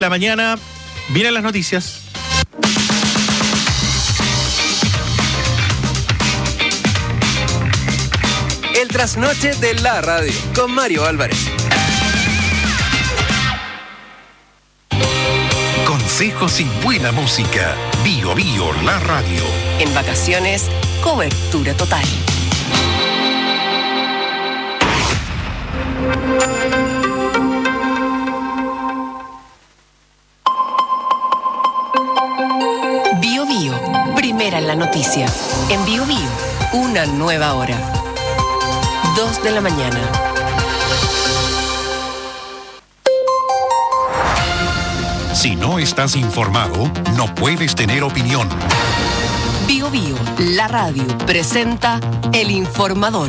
La mañana vienen las noticias. El trasnoche de la radio con Mario Álvarez. Consejos y buena música. Bio Bio, la radio. En vacaciones, cobertura total. Bio Bio, primera en la noticia. En Bio Bio, una nueva hora. 2 de la mañana. Si no estás informado, no puedes tener opinión. Bio Bio, la radio, presenta El Informador.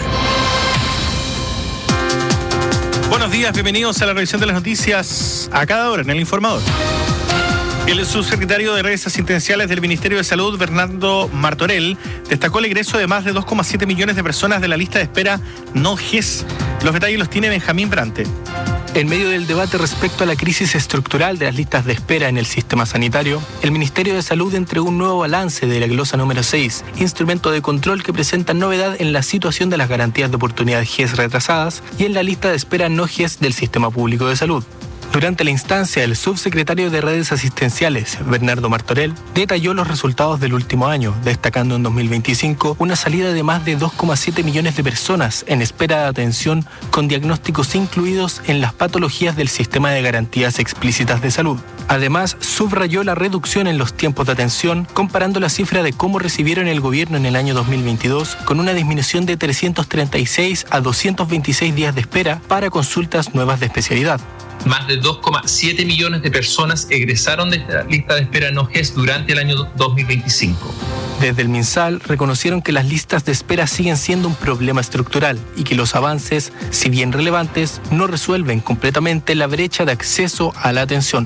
Buenos días, bienvenidos a la revisión de las noticias a cada hora en El Informador. El subsecretario de Redes Asistenciales del Ministerio de Salud, Bernardo Martorell, destacó el egreso de más de 2,7 millones de personas de la lista de espera no GES. Los detalles los tiene Benjamín Brante. En medio del debate respecto a la crisis estructural de las listas de espera en el sistema sanitario, el Ministerio de Salud entregó un nuevo balance de la glosa número 6, instrumento de control que presenta novedad en la situación de las garantías de oportunidad GES retrasadas y en la lista de espera no GES del sistema público de salud. Durante la instancia, el subsecretario de Redes Asistenciales, Bernardo Martorell, detalló los resultados del último año, destacando en 2025 una salida de más de 2,7 millones de personas en espera de atención con diagnósticos incluidos en las patologías del sistema de garantías explícitas de salud. Además, subrayó la reducción en los tiempos de atención, comparando la cifra de cómo recibieron el gobierno en el año 2022 con una disminución de 336 a 226 días de espera para consultas nuevas de especialidad. Más de 2,7 millones de personas egresaron de esta lista de espera no GES durante el año 2025. Desde el MinSal reconocieron que las listas de espera siguen siendo un problema estructural y que los avances, si bien relevantes, no resuelven completamente la brecha de acceso a la atención.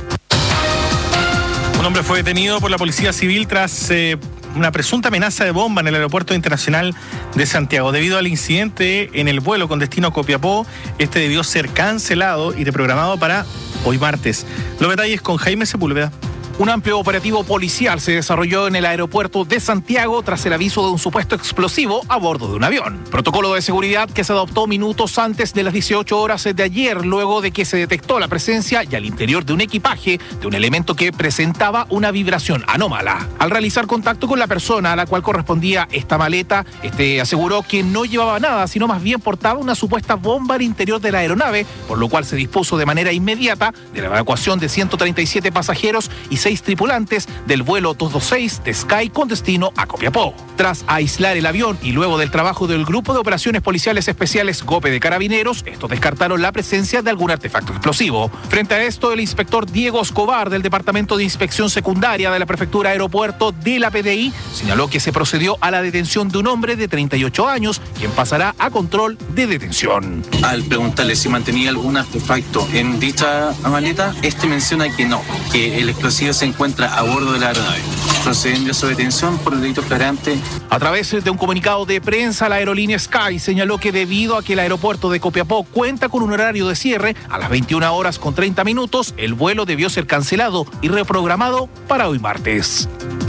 Un hombre fue detenido por la Policía Civil tras una presunta amenaza de bomba en el Aeropuerto Internacional de Santiago. Debido al incidente en el vuelo con destino a Copiapó, este debió ser cancelado y reprogramado para hoy martes. Los detalles con Jaime Sepúlveda. Un amplio operativo policial se desarrolló en el aeropuerto de Santiago tras el aviso de un supuesto explosivo a bordo de un avión. Protocolo de seguridad que se adoptó minutos antes de las 18 horas de ayer, luego de que se detectó la presencia y al interior de un equipaje de un elemento que presentaba una vibración anómala. Al realizar contacto con la persona a la cual correspondía esta maleta, aseguró que no llevaba nada, sino más bien portaba una supuesta bomba al interior de la aeronave, por lo cual se dispuso de manera inmediata de la evacuación de 137 pasajeros y 6 tripulantes del vuelo 226 de Sky con destino a Copiapó. Tras aislar el avión y luego del trabajo del Grupo de Operaciones Policiales Especiales GOPE de Carabineros, estos descartaron la presencia de algún artefacto explosivo. Frente a esto, el inspector Diego Escobar del Departamento de Inspección Secundaria de la Prefectura Aeropuerto de la PDI señaló que se procedió a la detención de un hombre de 38 años, quien pasará a control de detención. Al preguntarle si mantenía algún artefacto en dicha maleta, menciona que no, que el explosivo se encuentra a bordo de la aeronave, procediendo a su detención por el delito flagrante. A través de un comunicado de prensa, la aerolínea Sky señaló que debido a que el aeropuerto de Copiapó cuenta con un horario de cierre a las 21 horas con 30 minutos, el vuelo debió ser cancelado y reprogramado para hoy martes.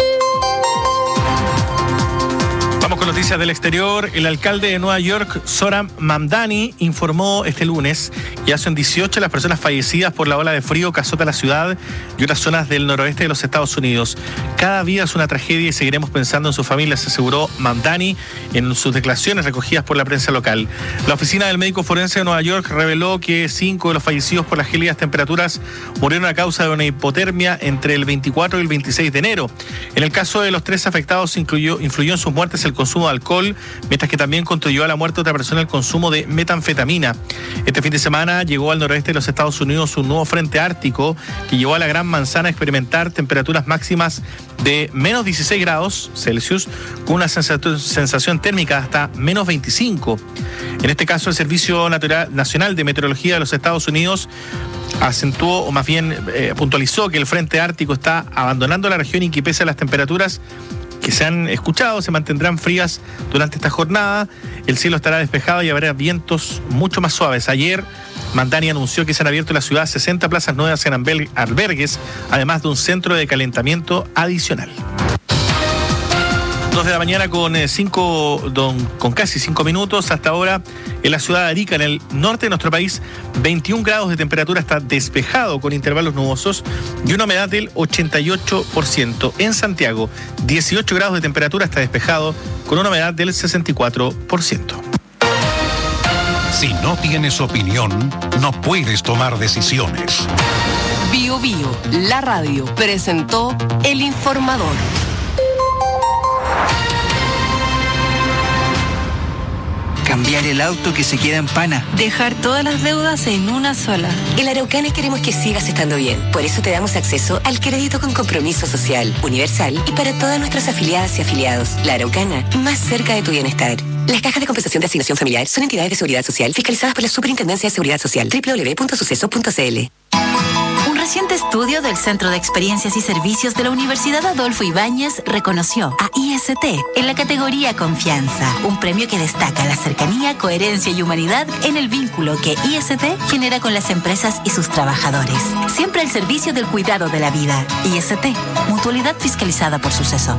Vamos con noticias del exterior. El alcalde de Nueva York, Zohran Mamdani, informó este lunes que ya son 18 las personas fallecidas por la ola de frío que azota la ciudad y otras zonas del noroeste de los Estados Unidos. Cada vida es una tragedia y seguiremos pensando en sus familias, aseguró Mamdani en sus declaraciones recogidas por la prensa local. La oficina del médico forense de Nueva York reveló que 5 de los fallecidos por las gélidas temperaturas murieron a causa de una hipotermia entre el 24 y el 26 de enero. En el caso de los 3 afectados, influyó en sus muertes el consumo de alcohol, mientras que también contribuyó a la muerte de otra persona el consumo de metanfetamina. Este fin de semana llegó al noroeste de los Estados Unidos un nuevo frente ártico que llevó a la Gran Manzana a experimentar temperaturas máximas de menos 16 grados Celsius con una sensación térmica hasta menos 25. En este caso, el Servicio Nacional de Meteorología de los Estados Unidos acentuó, o más bien puntualizó, que el frente ártico está abandonando la región y que pese a las temperaturas que se han escuchado, se mantendrán frías durante esta jornada. El cielo estará despejado y habrá vientos mucho más suaves. Ayer Mamdani anunció que se han abierto en la ciudad 60 plazas nuevas en albergues, además de un centro de calentamiento adicional. 2 de la mañana con casi 5 minutos. Hasta ahora en la ciudad de Arica, en el norte de nuestro país, 21 grados de temperatura, está despejado con intervalos nubosos y una humedad del 88%. En Santiago, 18 grados de temperatura, está despejado con una humedad del 64%. Si no tienes opinión, no puedes tomar decisiones. Bio Bio, la radio, presentó El Informador. Cambiar el auto que se queda en pana. Dejar todas las deudas en una sola. En Araucana queremos que sigas estando bien. Por eso te damos acceso al crédito con compromiso social, universal y para todas nuestras afiliadas y afiliados. La Araucana, más cerca de tu bienestar. Las cajas de compensación de asignación familiar son entidades de seguridad social fiscalizadas por la Superintendencia de Seguridad Social. www.suceso.cl. Un reciente estudio del Centro de Experiencias y Servicios de la Universidad Adolfo Ibáñez reconoció a IST en la categoría Confianza, un premio que destaca la cercanía, coherencia y humanidad en el vínculo que IST genera con las empresas y sus trabajadores. Siempre al servicio del cuidado de la vida. IST, mutualidad fiscalizada por Suceso.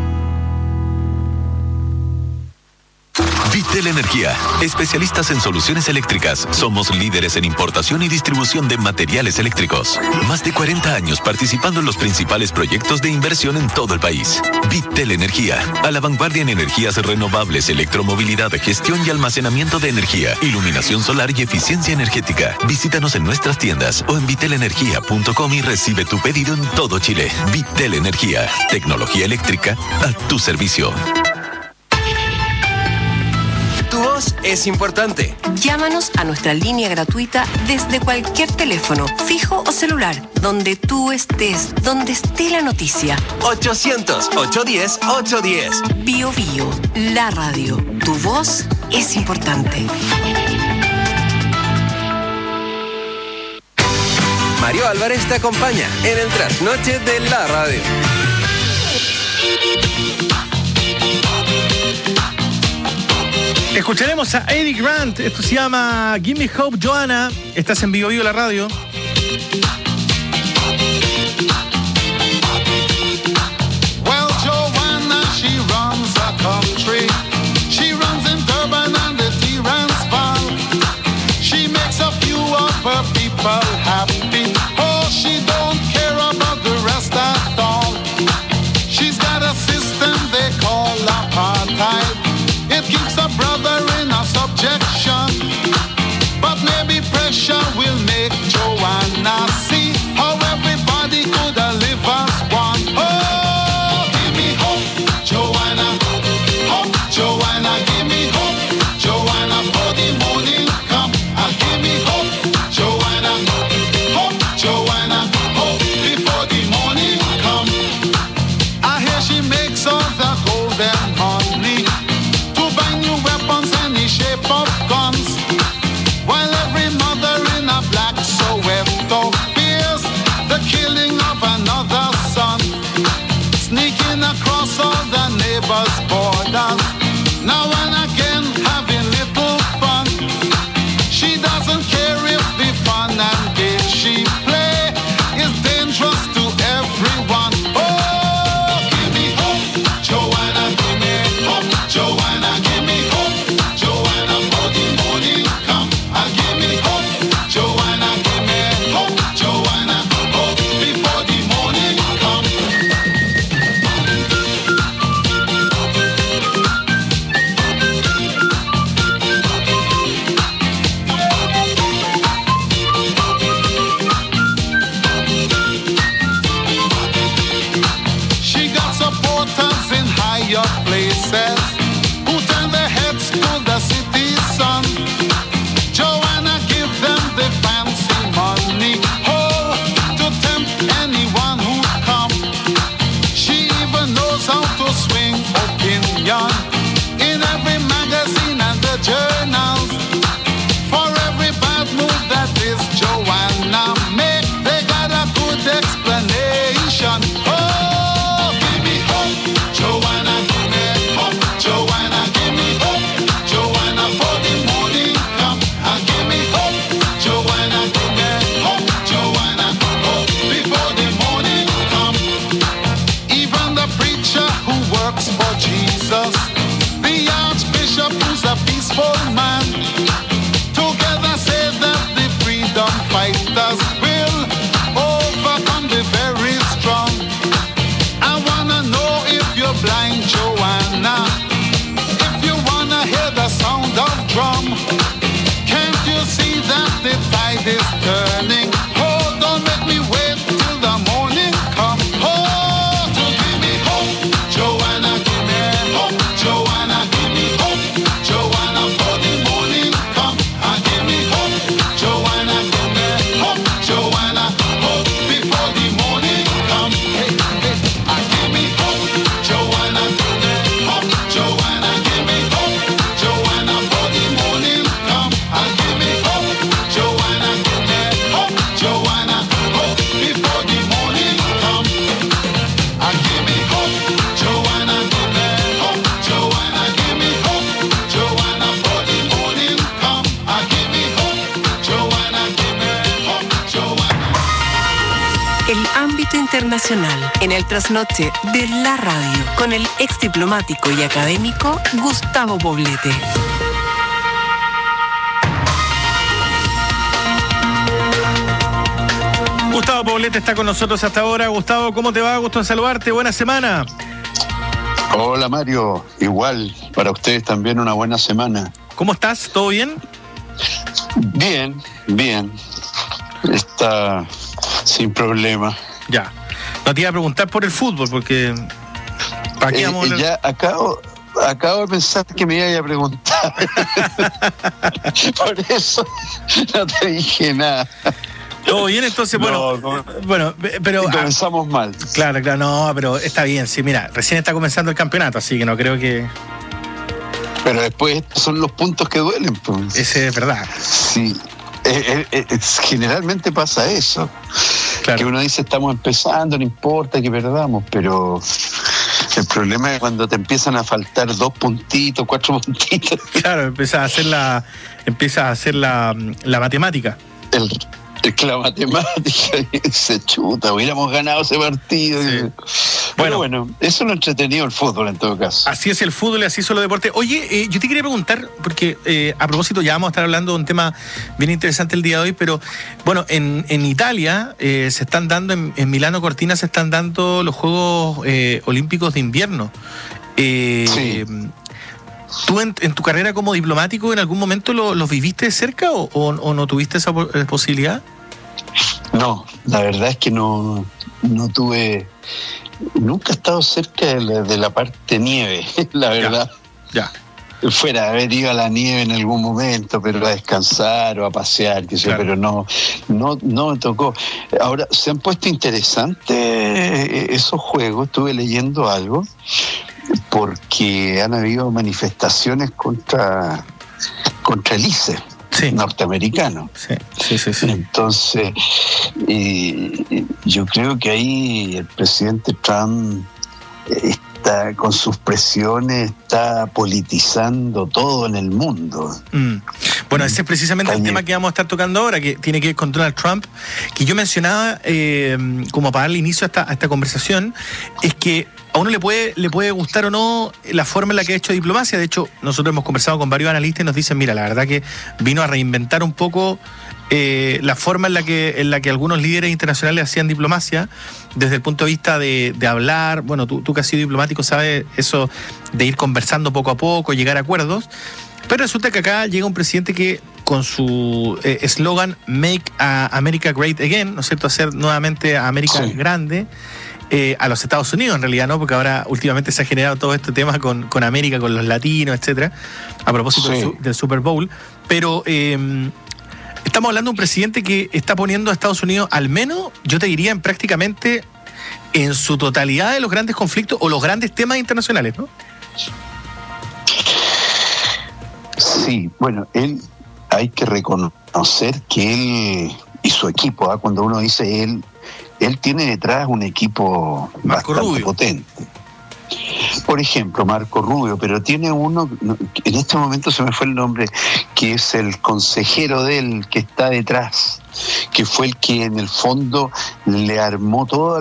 Vitel Energía, especialistas en soluciones eléctricas. Somos líderes en importación y distribución de materiales eléctricos. Más de 40 años participando en los principales proyectos de inversión en todo el país. Vitel Energía, a la vanguardia en energías renovables, electromovilidad, gestión y almacenamiento de energía, iluminación solar y eficiencia energética. Visítanos en nuestras tiendas o en vitelenergia.com y recibe tu pedido en todo Chile. Vitel Energía, tecnología eléctrica a tu servicio. Tu voz es importante. Llámanos a nuestra línea gratuita desde cualquier teléfono, fijo o celular, donde tú estés, donde esté la noticia. 800-810-810. Bio Bio, la radio. Tu voz es importante. Mario Álvarez te acompaña en el trasnoche de la radio. Escucharemos a Eddie Grant. Esto se llama Give Me Hope, Joanna. Estás en Bio Bio, la radio. Well, Joanna, she runs a country. She runs in Durban and the Transvaal. She makes a few of her people happy. Oh, she don't care about the rest at all. She's got a system they call apartheid. It keeps a brother in a subjection. But maybe pressure will make Joanna see how everybody could live as one. Oh, give me hope, Joanna. Hope, Joanna, give me hope, Joanna, for the morning come. Give me hope, Joanna. Hope, Joanna, hope before the morning come. I hear she makes all the golden honey. Shape of guns, while every mother in a black Soweto fears the killing of another son, sneaking across all the neighbors' borders, now and again having little fun. She doesn't care if the fun and game she play is dangerous to everyone. Oh, give me hope, Joanna, give me hope, Joanna, give me hope. Places who turn their heads to the city sun. Joanna give them the fancy money, oh, to tempt anyone who come. She even knows how to swing opinion in every magazine and the journals. For every bad move that is Joanna make, they got a good explanation. Oh, give me hope, Joanna. el ámbito internacional en el trasnoche de la radio con el ex diplomático y académico Gustavo Poblete. Gustavo Poblete está con nosotros hasta ahora. Gustavo, ¿cómo te va? Gusto en saludarte. Buena semana. Hola Mario, igual, para ustedes también una buena semana. ¿Cómo estás? ¿Todo bien? Bien. Está sin problema. Ya. No te iba a preguntar por el fútbol, porque... Aquí ya acabo de pensar que me iba a preguntar. Por eso no te dije nada. ¿Todo bien? Entonces, bueno, pero... Comenzamos mal. Claro, no, pero está bien. Sí, mira, recién está comenzando el campeonato, así que no creo que... Pero después estos son los puntos que duelen, pues. Ese es verdad. Sí, generalmente pasa eso. Claro. Que uno dice, estamos empezando, no importa que perdamos, pero... El problema es cuando te empiezan a faltar 2 puntitos, 4 puntitos. Claro, empiezas a hacer la matemática. La matemática se chuta, hubiéramos ganado ese partido. Sí. Pero bueno, eso es lo entretenido el fútbol en todo caso. Así es el fútbol y así son los deportes. Oye, yo te quería preguntar, porque a propósito ya vamos a estar hablando de un tema bien interesante el día de hoy, pero bueno, en Italia se están dando, en Milano Cortina se están dando los Juegos Olímpicos de Invierno. Sí. ¿Tú en tu carrera como diplomático en algún momento los viviste de cerca o no tuviste esa posibilidad? No, la verdad es que no tuve... Nunca he estado cerca de la parte nieve, la verdad. Ya. Fuera haber ido a la nieve en algún momento, pero a descansar o a pasear, pero no me tocó. Ahora, se han puesto interesantes esos juegos, estuve leyendo algo, porque han habido manifestaciones contra el ICE. Sí. Norteamericano. Sí. Entonces, yo creo que ahí el presidente Trump está con sus presiones, está politizando todo en el mundo. Bueno, ese es precisamente el tema que vamos a estar tocando ahora, que tiene que ver con Donald Trump, que yo mencionaba como para darle inicio a esta conversación, es que a uno le puede gustar o no la forma en la que ha hecho diplomacia. De hecho, nosotros hemos conversado con varios analistas y nos dicen, mira, la verdad que vino a reinventar un poco la forma en la que algunos líderes internacionales hacían diplomacia, desde el punto de vista de hablar. Bueno, tú que has sido diplomático sabes eso de ir conversando poco a poco, llegar a acuerdos. Pero resulta que acá llega un presidente que con su eslogan Make America Great Again, ¿no es cierto?, hacer nuevamente a América grande, a los Estados Unidos en realidad, ¿no? Porque ahora últimamente se ha generado todo este tema con América, con los latinos, etcétera, a propósito del Super Bowl. Pero estamos hablando de un presidente que está poniendo a Estados Unidos, al menos, yo te diría, prácticamente en su totalidad de los grandes conflictos o los grandes temas internacionales, ¿no? Sí, bueno, él hay que reconocer que él y su equipo, cuando uno dice él tiene detrás un equipo bastante potente. Por ejemplo, Marco Rubio, pero tiene uno, en este momento se me fue el nombre, que es el consejero de él, que está detrás, que fue el que en el fondo le armó todo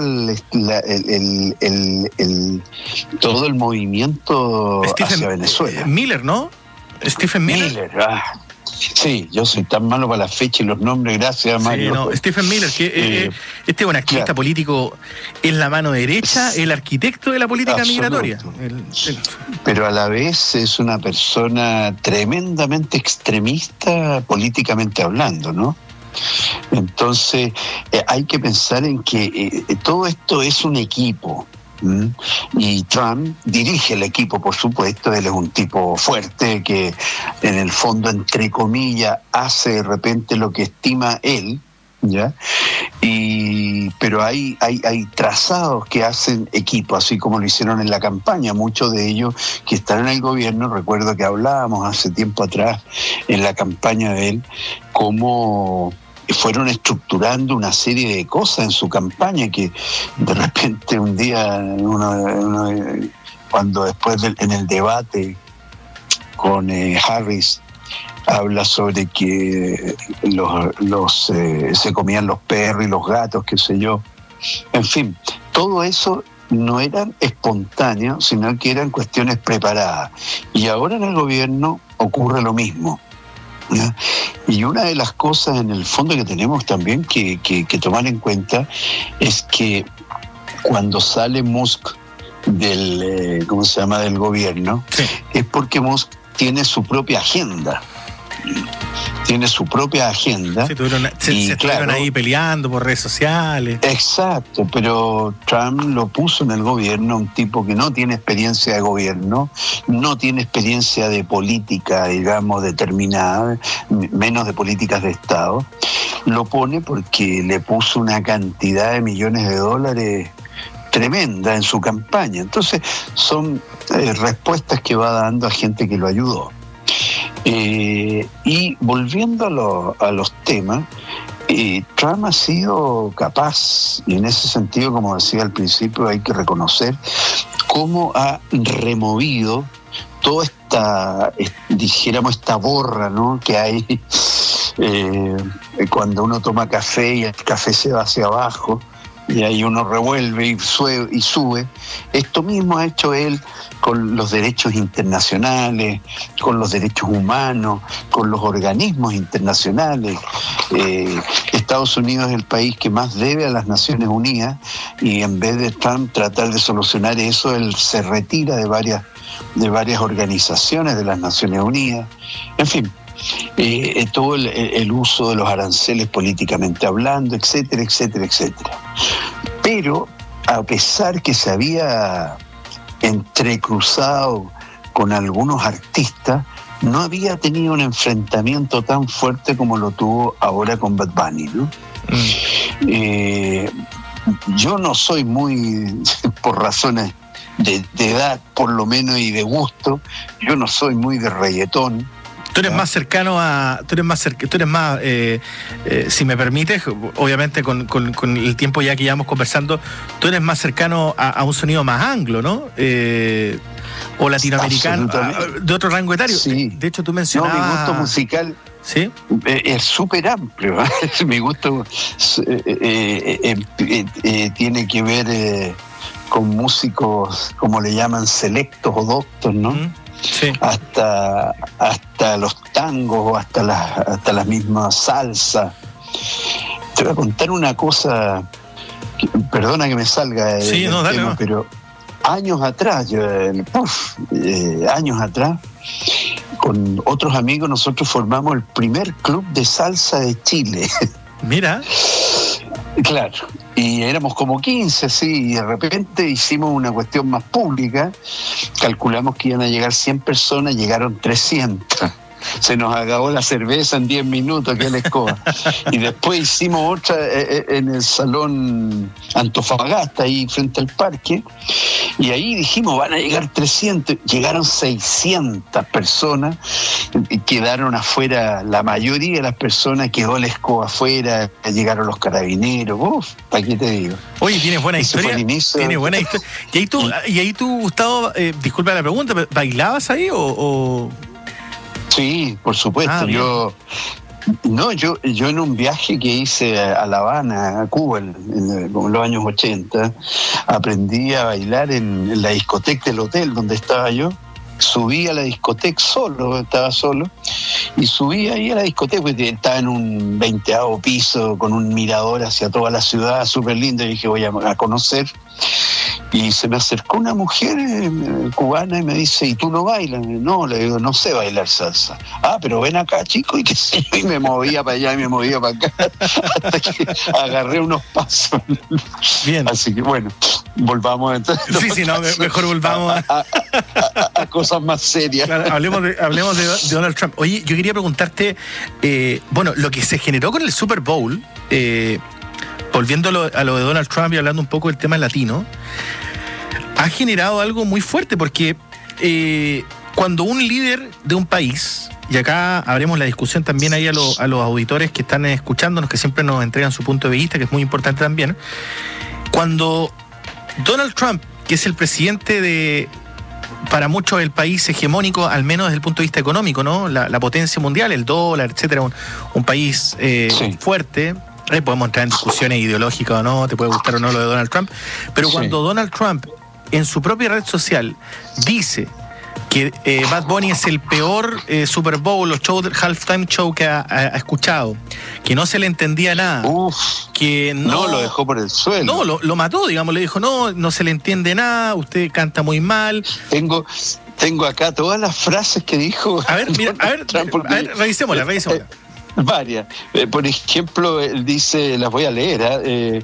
todo el movimiento hacia Venezuela. Miller, ¿no? Stephen Miller. Sí, yo soy tan malo para la fecha y los nombres, gracias, Mario. Sí, no, Stephen Miller, que este es un activista político, es la mano derecha, el arquitecto de la política migratoria. Pero a la vez es una persona tremendamente extremista políticamente hablando, ¿no? Entonces, hay que pensar en que todo esto es un equipo. Y Trump dirige el equipo, por supuesto. Él es un tipo fuerte que en el fondo, entre comillas, hace de repente lo que estima él, ¿ya? Pero hay trazados que hacen equipo, así como lo hicieron en la campaña. Muchos de ellos que están en el gobierno, recuerdo que hablábamos hace tiempo atrás en la campaña de él, cómo fueron estructurando una serie de cosas en su campaña, que de repente un día cuando después en el debate con Harris habla sobre que se comían los perros y los gatos, qué sé yo, En fin, todo eso no eran espontáneos, sino que eran cuestiones preparadas. Y ahora en el gobierno ocurre lo mismo, ¿ya? Y una de las cosas en el fondo que tenemos también que tomar en cuenta es que cuando sale Musk del del gobierno, sí, es porque Musk tiene su propia agenda. Sí, se estuvieron ahí peleando por redes sociales. Exacto, pero Trump lo puso en el gobierno, un tipo que no tiene experiencia de gobierno, no tiene experiencia de política, digamos, determinada, menos de políticas de Estado. Lo pone porque le puso una cantidad de millones de dólares tremenda en su campaña. Entonces son respuestas que va dando a gente que lo ayudó. Y volviendo a los temas, Trump ha sido capaz, y en ese sentido, como decía al principio, hay que reconocer cómo ha removido toda esta borra, ¿no?, que hay cuando uno toma café y el café se va hacia abajo, y ahí uno revuelve y sube. Esto mismo ha hecho él con los derechos internacionales, con los derechos humanos, con los organismos internacionales. Estados Unidos es el país que más debe a las Naciones Unidas, y en vez de Trump tratar de solucionar eso, él se retira de varias organizaciones de las Naciones Unidas. En fin, todo el uso de los aranceles políticamente hablando, etcétera, etcétera, etcétera. Pero a pesar que se había entrecruzado con algunos artistas, no había tenido un enfrentamiento tan fuerte como lo tuvo ahora con Bad Bunny, ¿no? Yo no soy muy, por razones de edad por lo menos y de gusto, yo no soy muy de reggaetón. Tú eres más cercano si me permites, obviamente con el tiempo ya que llevamos conversando, tú eres más cercano a un sonido más anglo, ¿no? O latinoamericano, de otro rango etario. Sí. De hecho, tú mencionabas... No, mi gusto musical, ¿sí?, es súper amplio. Mi gusto tiene que ver con músicos, como le llaman, selectos o doctos, ¿no? Sí. Hasta los tangos o hasta las mismas salsas. Te voy a contar una cosa, perdona que me salga del tema, pero años atrás, con otros amigos nosotros formamos el primer club de salsa de Chile. Mira. Claro, y éramos como 15, sí, y de repente hicimos una cuestión más pública, calculamos que iban a llegar 100 personas, llegaron 300. Se nos acabó la cerveza en 10 minutos, que es la escoba. Y después hicimos otra en el Salón Antofagasta, ahí frente al parque, y ahí dijimos, van a llegar 300, llegaron 600 personas, y quedaron afuera, la mayoría de las personas quedó la escoba afuera, llegaron los carabineros, ¿para qué te digo? Oye, tienes buena historia. Tienes buena historia. Y ahí tú, Gustavo, disculpa la pregunta, ¿bailabas ahí o...? Sí, por supuesto. Yo en un viaje que hice a La Habana, a Cuba, en los años 80, aprendí a bailar en la discoteca del hotel donde estaba yo. Subí a la discoteca estaba solo, y subí ahí a la discoteca, porque estaba en un 20º piso con un mirador hacia toda la ciudad, súper lindo, y dije, voy a conocer. Y se me acercó una mujer cubana y me dice, ¿y tú no bailas? No, le digo, no sé bailar salsa. Pero ven acá, chico, y qué sé yo, y me movía para allá y me movía para acá, hasta que agarré unos pasos. Bien. Así que bueno, volvamos entonces. Sí, mejor volvamos a cosas más serias. Claro, hablemos de Donald Trump. Oye, yo quería preguntarte, lo que se generó con el Super Bowl, volviendo a lo de Donald Trump y hablando un poco del tema latino, ha generado algo muy fuerte, porque cuando un líder de un país, y acá abrimos la discusión también ahí a los auditores que están escuchándonos, que siempre nos entregan su punto de vista, que es muy importante también, cuando Donald Trump, que es el presidente para muchos el país hegemónico, al menos desde el punto de vista económico, ¿no? La potencia mundial, el dólar, etcétera, un país fuerte, Podemos entrar en discusiones ideológicas o no, te puede gustar o no lo de Donald Trump, pero cuando Donald Trump en su propia red social dice que Bad Bunny es el peor Super Bowl o halftime show que ha escuchado, que no se le entendía nada, que no lo dejó por el suelo. No, lo mató, digamos, le dijo, no se le entiende nada, usted canta muy mal. Tengo acá todas las frases que dijo. A ver, revisémoslas. Varias. Por ejemplo, él dice, las voy a leer,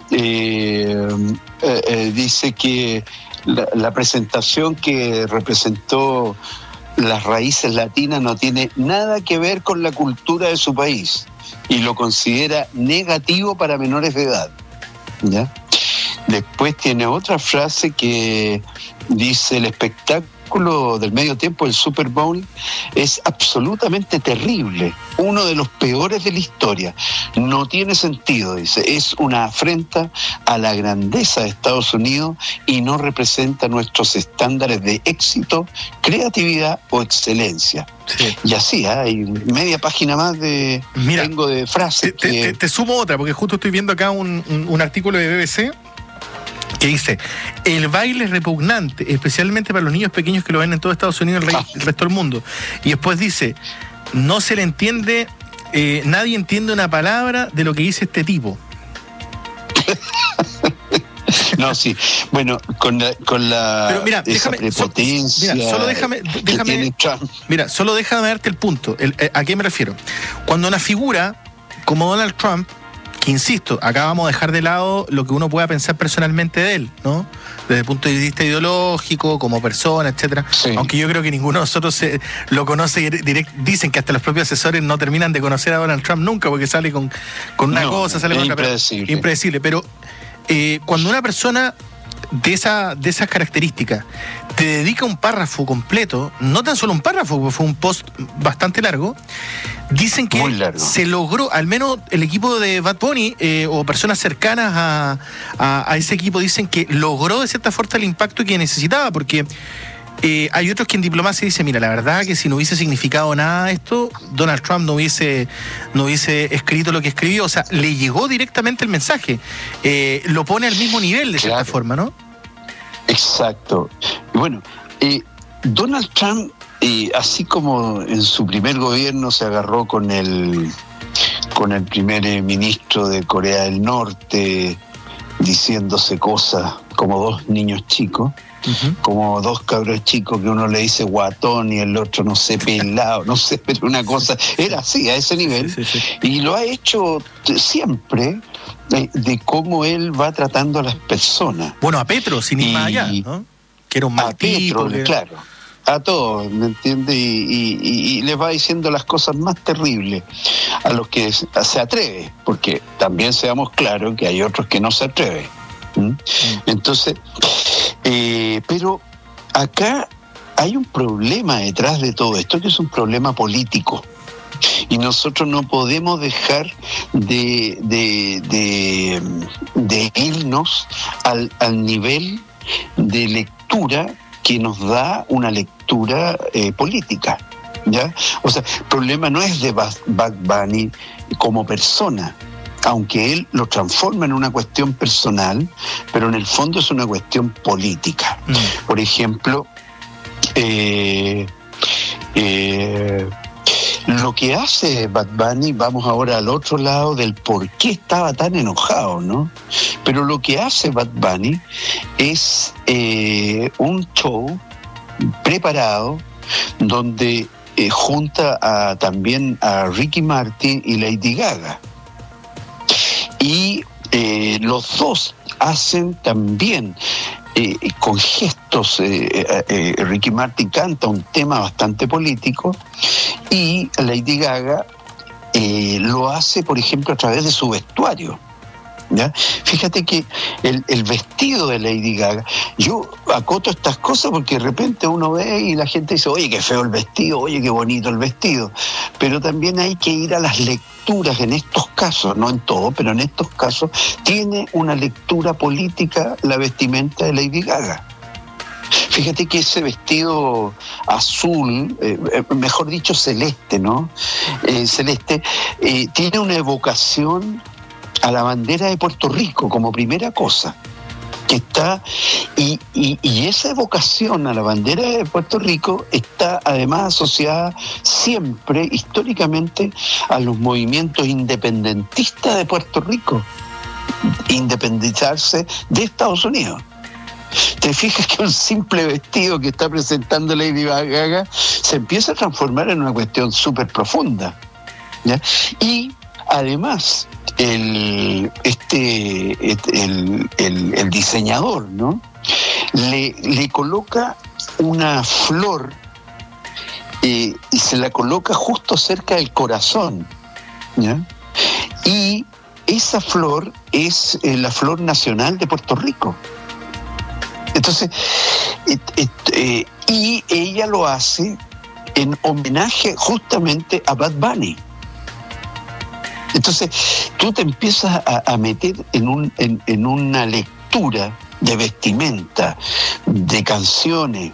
dice que la presentación que representó las raíces latinas no tiene nada que ver con la cultura de su país y lo considera negativo para menores de edad, ¿ya? Después tiene otra frase que dice: el espectáculo del medio tiempo del Super Bowl es absolutamente terrible, uno de los peores de la historia. No tiene sentido, dice, es una afrenta a la grandeza de Estados Unidos y no representa nuestros estándares de éxito, creatividad o excelencia. Sí. Y así, hay media página más tengo de frases. Te sumo otra, porque justo estoy viendo acá un artículo de BBC que dice: el baile es repugnante, especialmente para los niños pequeños que lo ven en todo Estados Unidos y el resto del mundo. Y después dice: no se le entiende, nadie entiende una palabra de lo que dice este tipo. No, sí. Bueno, con la pero mira, prepotencia. Solo déjame darte el punto. ¿A qué me refiero? Cuando una figura como Donald Trump, que insisto, acá vamos a dejar de lado lo que uno pueda pensar personalmente de él, ¿no? Desde el punto de vista ideológico, como persona, etcétera. Sí. Aunque yo creo que ninguno de nosotros lo conoce dicen que hasta los propios asesores no terminan de conocer a Donald Trump nunca, porque sale con una cosa, sale con otra. Impredecible. Pero cuando una persona de esas características te dedica un párrafo completo, no tan solo un párrafo, porque fue un post bastante largo, dicen que se logró, al menos el equipo de Bad Bunny o personas cercanas a ese equipo dicen que logró de cierta forma el impacto que necesitaba, porque hay otros que en diplomacia dicen, mira, la verdad que si no hubiese significado nada esto, Donald Trump no hubiese escrito lo que escribió. O sea, le llegó directamente el mensaje, lo pone al mismo nivel de cierta forma, ¿no? Exacto. Bueno, Donald Trump, así como en su primer gobierno se agarró con el primer ministro de Corea del Norte, diciéndose cosas como dos niños chicos, como dos cabros chicos que uno le dice guatón y el otro no sé, pelado, no sé, pero una cosa era así, a ese nivel. Sí. Y lo ha hecho siempre de cómo él va tratando a las personas. Bueno, a Petro, sin ir más allá, ¿no? Que era un mal tipo. Claro, a todos, ¿me entiendes? Y les va diciendo las cosas más terribles a los que se atreve, porque también seamos claros que hay otros que no se atreven. Entonces, pero acá hay un problema detrás de todo esto, que es un problema político, y nosotros no podemos dejar de irnos al nivel de lectura que nos da una lectura política, ¿ya? O sea, el problema no es de Bad Bunny como persona, aunque él lo transforma en una cuestión personal, pero en el fondo es una cuestión política. Por ejemplo, lo que hace Bad Bunny, vamos ahora al otro lado del por qué estaba tan enojado, ¿no? Pero lo que hace Bad Bunny es un show preparado donde junta también a Ricky Martin y Lady Gaga. Y los dos hacen también con gestos, Ricky Martin canta un tema bastante político y Lady Gaga lo hace, por ejemplo, a través de su vestuario, ¿ya? Fíjate que el vestido de Lady Gaga, yo acoto estas cosas porque de repente uno ve y la gente dice, oye, qué feo el vestido, oye, qué bonito el vestido, pero también hay que ir a las lecturas en estos casos, no en todo, pero en estos casos tiene una lectura política la vestimenta de Lady Gaga. Fíjate que ese vestido azul, mejor dicho celeste, ¿no? Celeste, tiene una evocación a la bandera de Puerto Rico como primera cosa que está, y esa evocación a la bandera de Puerto Rico está además asociada siempre, históricamente, a los movimientos independentistas de Puerto Rico, independizarse de Estados Unidos. Te fijas que un simple vestido que está presentando Lady Gaga se empieza a transformar en una cuestión súper profunda, ¿ya? Y además el diseñador, ¿no?, le coloca una flor y se la coloca justo cerca del corazón, ¿ya? Y esa flor es la flor nacional de Puerto Rico. Entonces, y ella lo hace en homenaje justamente a Bad Bunny. Entonces, tú te empiezas a meter en una lectura de vestimenta, de canciones,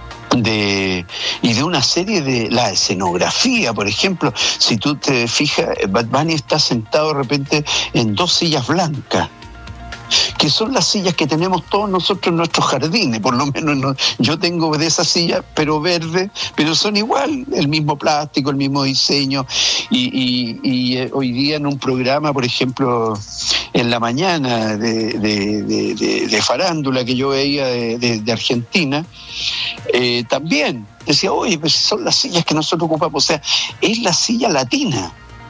y de una serie de la escenografía. Por ejemplo, si tú te fijas, Bad Bunny está sentado de repente en 2 sillas blancas, que son las sillas que tenemos todos nosotros en nuestros jardines. Por lo menos yo tengo de esas sillas, pero verde, pero son igual, el mismo plástico, el mismo diseño. Y hoy día en un programa, por ejemplo, en la mañana de farándula que yo veía de Argentina, también decía, oye, pues son las sillas que nosotros ocupamos, o sea, es la silla latina.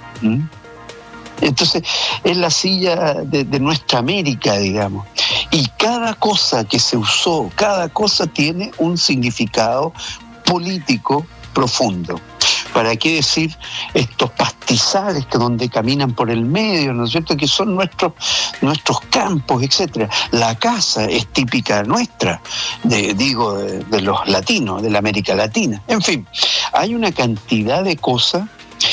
Entonces, es la silla de nuestra América, digamos. Y cada cosa que se usó, cada cosa tiene un significado político profundo. ¿Para qué decir estos pastizales que donde caminan por el medio, ¿no es cierto?, que son nuestros campos, etcétera? La casa es típica nuestra, de los latinos, de la América Latina. En fin, hay una cantidad de cosas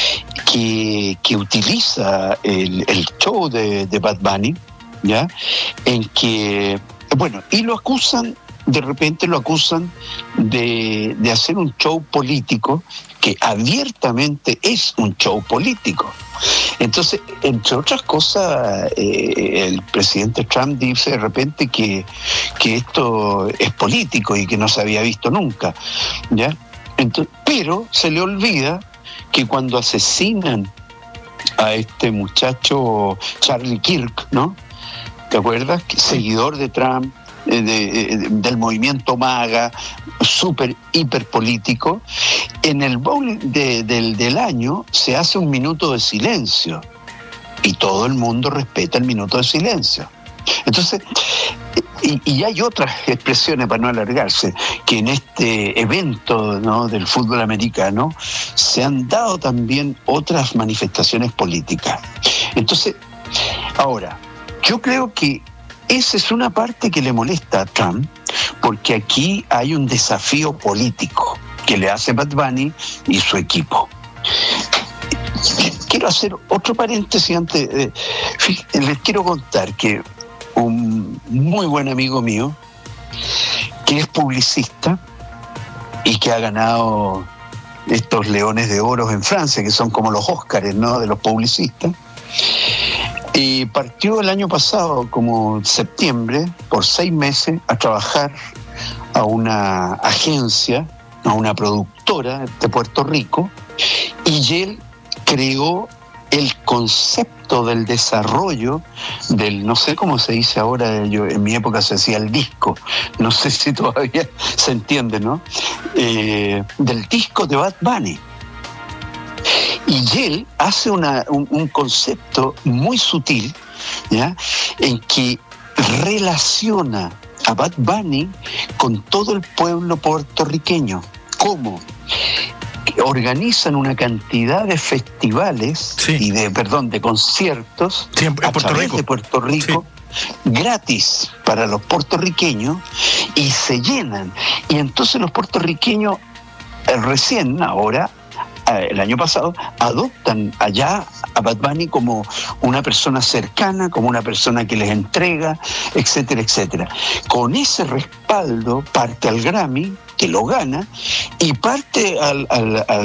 que utiliza el show de Bad Bunny, ¿ya? En que, bueno, y de repente lo acusan de hacer un show político, que abiertamente es un show político. Entonces, entre otras cosas, el presidente Trump dice de repente que esto es político y que no se había visto nunca, ¿ya? Entonces, pero se le olvida que cuando asesinan a este muchacho Charlie Kirk, ¿no?, ¿te acuerdas? Seguidor de Trump, del movimiento MAGA, súper, hiper político, en el bowl del año se hace un minuto de silencio y todo el mundo respeta el minuto de silencio. Entonces, y hay otras expresiones, para no alargarse, que en este evento, ¿no?, del fútbol americano se han dado también otras manifestaciones políticas. Entonces, ahora, yo creo que esa es una parte que le molesta a Trump, porque aquí hay un desafío político que le hace Bad Bunny y su equipo. Quiero hacer otro paréntesis antes. Les quiero contar que un muy buen amigo mío, que es publicista y que ha ganado estos Leones de Oro en Francia, que son como los Óscares, ¿no?, de los publicistas, y partió el año pasado, como septiembre, por 6 meses, a trabajar a una agencia, a una productora de Puerto Rico, y él creó el concepto del desarrollo del, no sé cómo se dice ahora, yo en mi época se decía el disco, no sé si todavía se entiende, ¿no?, del disco de Bad Bunny. Y él hace un concepto muy sutil, ¿ya?, en que relaciona a Bad Bunny con todo el pueblo puertorriqueño. ¿Cómo? Organizan una cantidad de festivales y de conciertos a través de Puerto Rico, gratis para los puertorriqueños, y se llenan. Y entonces los puertorriqueños recién ahora, el año pasado, adoptan allá a Bad Bunny como una persona cercana, como una persona que les entrega, etcétera, etcétera. Con ese respaldo parte al Grammy, que lo gana, y parte al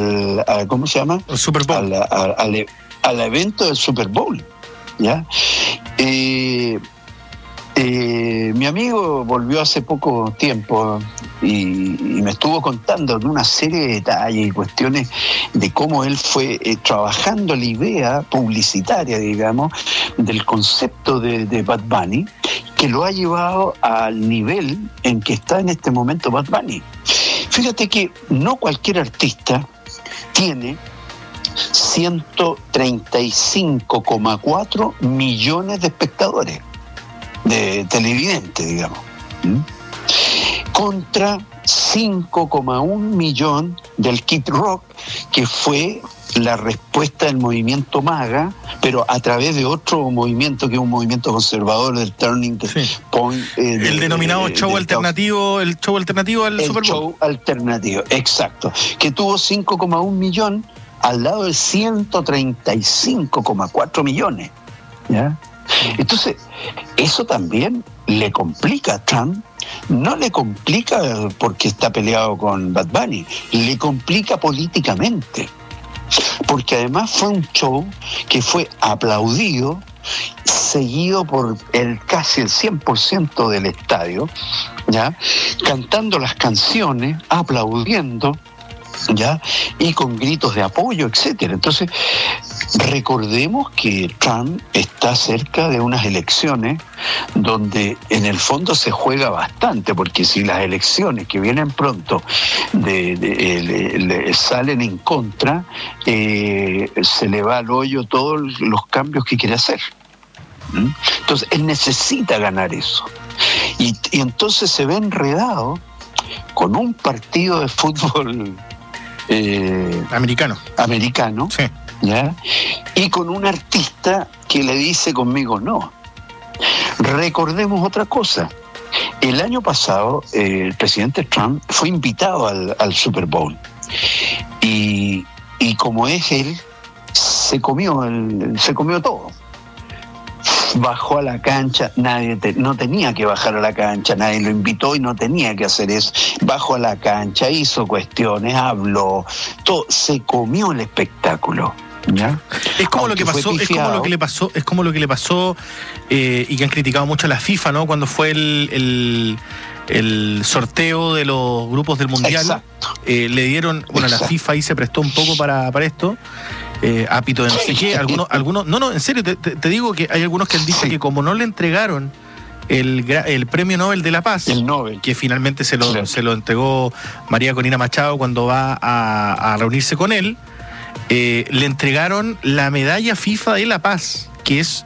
¿cómo se llama? El Super Bowl. Al evento del Super Bowl, ¿ya? Mi amigo volvió hace poco tiempo y me estuvo contando una serie de detalles y cuestiones de cómo él fue trabajando la idea publicitaria, digamos, del concepto de Bad Bunny, que lo ha llevado al nivel en que está en este momento Bad Bunny. Fíjate que no cualquier artista tiene 135,4 millones de espectadores, de televidentes, digamos, contra 5,1 millón del Kid Rock, que fue la respuesta del movimiento MAGA, pero a través de otro movimiento que es un movimiento conservador del Turning Point, el denominado show alternativo, el show alternativo al Super Bowl. El show alternativo, exacto, que tuvo 5,1 millón al lado de 135,4 millones, ¿ya? Entonces, eso también le complica a Trump. No le complica porque está peleado con Bad Bunny, le complica políticamente, porque además fue un show que fue aplaudido, seguido por casi el 100% del estadio, ¿ya? Cantando las canciones, aplaudiendo, ¿ya? Y con gritos de apoyo, etcétera. Entonces, recordemos que Trump está cerca de unas elecciones donde en el fondo se juega bastante, porque si las elecciones que vienen pronto salen en contra, se le va al hoyo todos los cambios que quiere hacer. Entonces, él necesita ganar eso. Y entonces se ve enredado con un partido de fútbol americano, sí, ¿ya? Y con un artista que le dice conmigo no. Recordemos otra cosa. El año pasado el presidente Trump fue invitado al Super Bowl y como es él, se comió todo. Bajó a la cancha, no tenía que bajar a la cancha, nadie lo invitó y no tenía que hacer eso. Bajó a la cancha, hizo cuestiones, habló, todo, se comió el espectáculo, ¿ya? Es como lo que pasó, es como lo que le pasó y que han criticado mucho a la FIFA, ¿no? Cuando fue el sorteo de los grupos del Mundial, le dieron, bueno, la FIFA ahí se prestó un poco para esto. Ápito de no sé qué, algunos, no, en serio, te digo que hay algunos que han dicho que como no le entregaron el premio Nobel de la Paz, el Nobel, que finalmente se lo entregó María Corina Machado cuando va a reunirse con él, le entregaron la medalla FIFA de la Paz, que es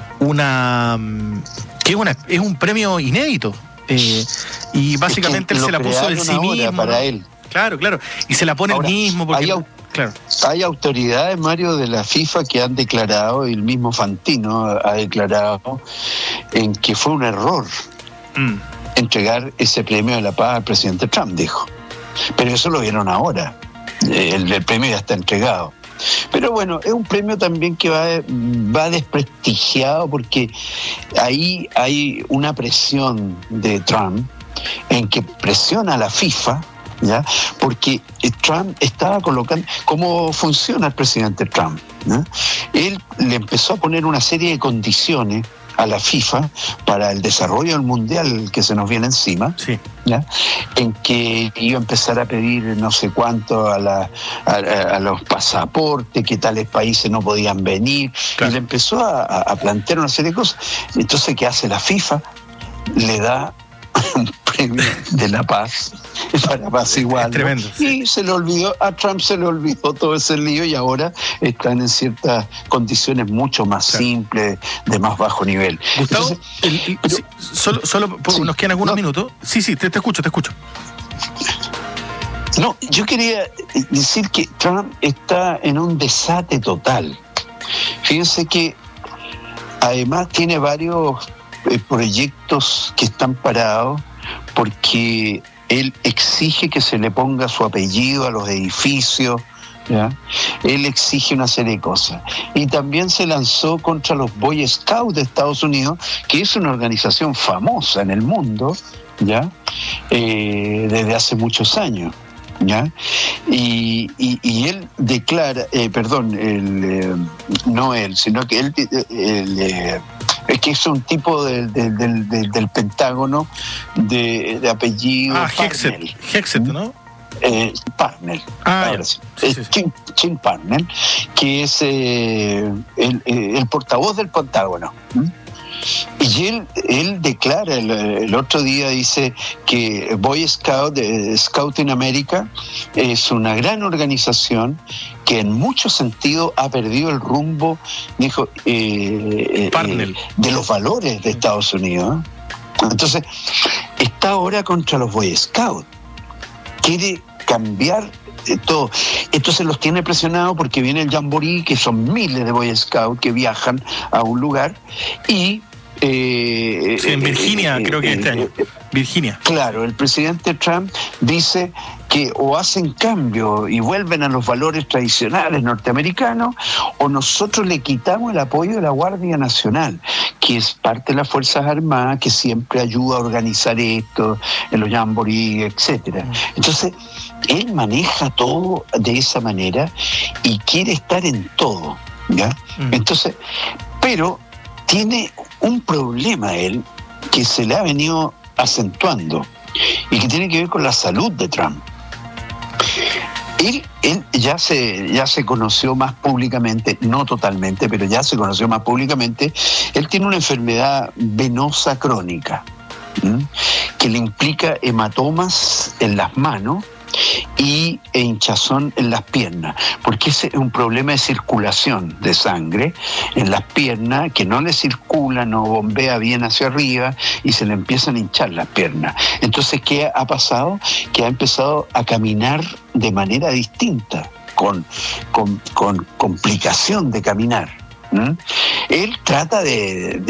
un premio inédito, y básicamente él se la puso de sí mismo para él. Claro, y se la pone él mismo porque hay autoridades, Mario, de la FIFA que han declarado, y el mismo Fantino ha declarado, en que fue un error entregar ese premio de la paz al presidente Trump, dijo. Pero eso lo vieron ahora. El premio ya está entregado. Pero bueno, es un premio también que va desprestigiado, porque ahí hay una presión de Trump en que presiona a la FIFA, ¿ya? Porque Trump estaba colocando cómo funciona el presidente Trump, ¿no? Él le empezó a poner una serie de condiciones a la FIFA para el desarrollo del mundial que se nos viene encima, ¿ya? En que iba a empezar a pedir no sé cuánto a los pasaportes, que tales países no podían venir, y le empezó a plantear una serie de cosas. Entonces, ¿qué hace la FIFA? Le da un premio de la paz para apaciguarlo. Tremendo. Y a Trump se le olvidó todo ese lío, y ahora están en ciertas condiciones mucho más simples, de más bajo nivel. Gustavo, nos quedan algunos minutos. Sí, te escucho. No, yo quería decir que Trump está en un desate total. Fíjense que además tiene varios proyectos que están parados porque él exige que se le ponga su apellido a los edificios, ¿ya? Él exige una serie de cosas. Y también se lanzó contra los Boy Scouts de Estados Unidos, que es una organización famosa en el mundo, ¿ya? Desde hace muchos años, ¿ya? Y él declara, no él, sino que él que es un tipo del Pentágono de apellido Hexet, ¿no? Parnell, Jim Parnell, que es el portavoz del Pentágono. Y él declara el otro día, dice que Boy Scout, Scouting America, es una gran organización que en muchos sentidos ha perdido el rumbo, dijo, de los valores de Estados Unidos. Entonces, está ahora contra los Boy Scouts. Quiere cambiar todo. Entonces los tiene presionados porque viene el Jamboree, que son miles de Boy Scouts que viajan a un lugar, y en Virginia, creo que este año. Virginia. Claro, el presidente Trump dice que o hacen cambio y vuelven a los valores tradicionales norteamericanos, o nosotros le quitamos el apoyo de la Guardia Nacional, que es parte de las Fuerzas Armadas, que siempre ayuda a organizar esto, en los jamboree, etcétera. Entonces, él maneja todo de esa manera y quiere estar en todo, ¿ya? Entonces, pero tiene un problema él que se le ha venido acentuando y que tiene que ver con la salud de Trump. Él ya se conoció más públicamente, no totalmente, pero ya se conoció más públicamente. Él tiene una enfermedad venosa crónica, que le implica hematomas en las manos y hinchazón en las piernas, porque ese es un problema de circulación de sangre en las piernas, que no le circula, no bombea bien hacia arriba y se le empiezan a hinchar las piernas. Entonces, ¿qué ha pasado? Que ha empezado a caminar de manera distinta, con complicación de caminar. Él trata de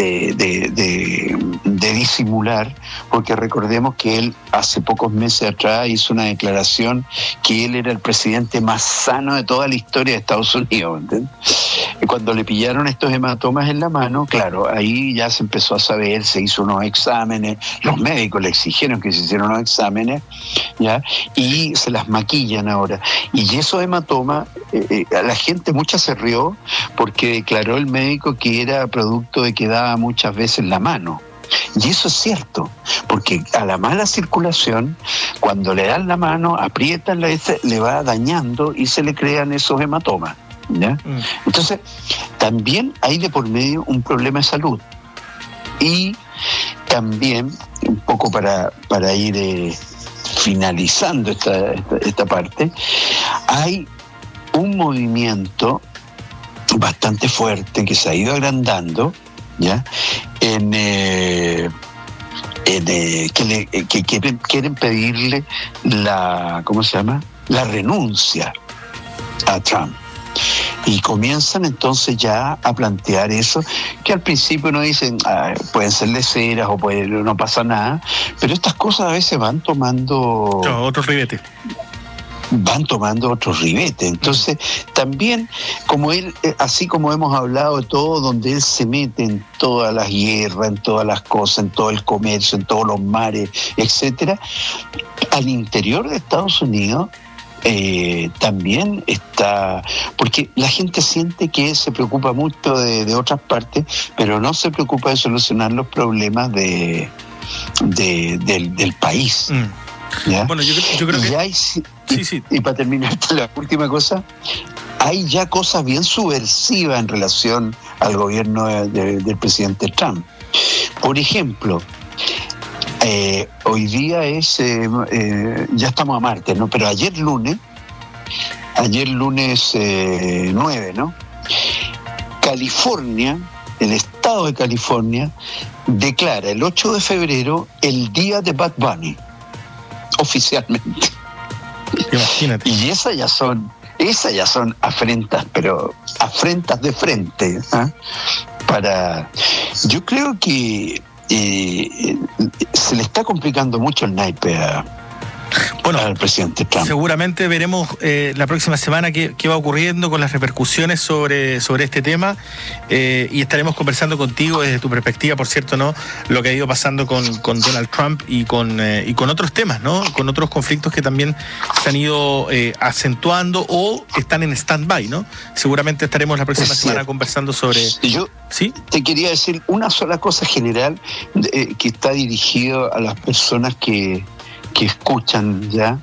disimular, porque recordemos que él hace pocos meses atrás hizo una declaración que él era el presidente más sano de toda la historia de Estados Unidos, ¿entiendes? Y cuando le pillaron estos hematomas en la mano, claro, ahí ya se empezó a saber, se hizo unos exámenes, los médicos le exigieron que se hicieran unos exámenes, ¿ya? Y se las maquillan ahora. Y esos hematomas, la gente mucha se rió porque declaró el médico que era producto de que daba muchas veces la mano. Y eso es cierto, porque a la mala circulación, cuando le dan la mano, aprietan, le va dañando y se le crean esos hematomas, ¿ya? Entonces, también hay de por medio un problema de salud. Y también, un poco para ir finalizando esta parte, hay un movimiento bastante fuerte que se ha ido agrandando, ¿ya? Que quieren pedirle la renuncia a Trump. Y comienzan entonces ya a plantear eso, que al principio no dicen, pueden ser leceras o no pasa nada, pero estas cosas a veces van tomando otro ribete. Entonces, también, como él, así como hemos hablado de todo, donde él se mete en todas las guerras, en todas las cosas, en todo el comercio, en todos los mares, etcétera, al interior de Estados Unidos también está, porque la gente siente que se preocupa mucho de otras partes, pero no se preocupa de solucionar los problemas del país. ¿Ya? Bueno, yo creo que hay, y para terminar la última cosa, hay ya cosas bien subversivas en relación al gobierno del presidente Trump. Por ejemplo, hoy día ya estamos a martes, ¿no? Pero ayer lunes 9, ¿no? California, el estado de California, declara el 8 de febrero el día de Bad Bunny, oficialmente. Imagínate. Y esas ya son afrentas, pero afrentas de frente, yo creo que se le está complicando mucho el naipe al presidente Trump. Seguramente veremos la próxima semana qué va ocurriendo con las repercusiones sobre este tema, y estaremos conversando contigo desde tu perspectiva, por cierto, ¿no? Lo que ha ido pasando con Donald Trump y con otros temas, ¿no? Con otros conflictos que también se han ido acentuando o están en stand-by, ¿no? Seguramente estaremos la próxima semana conversando sobre... Yo te quería decir una sola cosa general que está dirigido a las personas que escuchan ya.